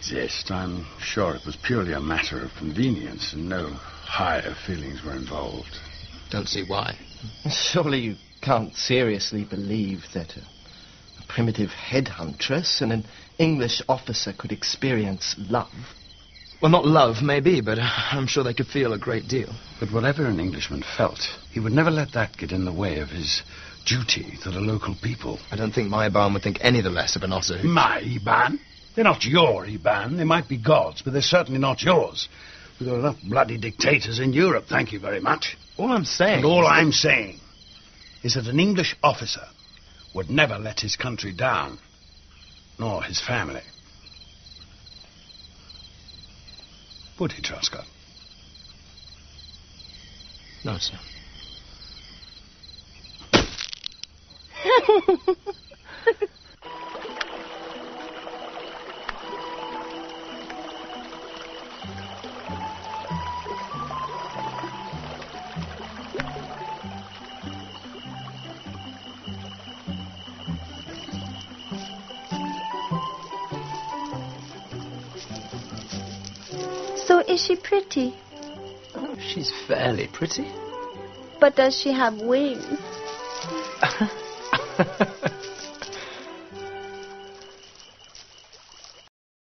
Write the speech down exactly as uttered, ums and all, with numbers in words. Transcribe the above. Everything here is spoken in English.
exist. I'm sure it was purely a matter of convenience and no higher feelings were involved. Don't see why. Surely you can't seriously believe that a, a primitive headhuntress and an English officer could experience love? Well, not love, maybe, but I'm sure they could feel a great deal. But whatever an Englishman felt, he would never let that get in the way of his duty to the local people. I don't think my Iban would think any the less of an Osage. My Iban? They're not your Iban. They might be God's, but they're certainly not yours. We've got enough bloody dictators in Europe, thank you very much. All I'm saying... And all I'm saying is that an English officer would never let his country down, nor his family. Would he, Truscott? No, sir. So is she pretty? Oh, she's fairly pretty. But does she have wings?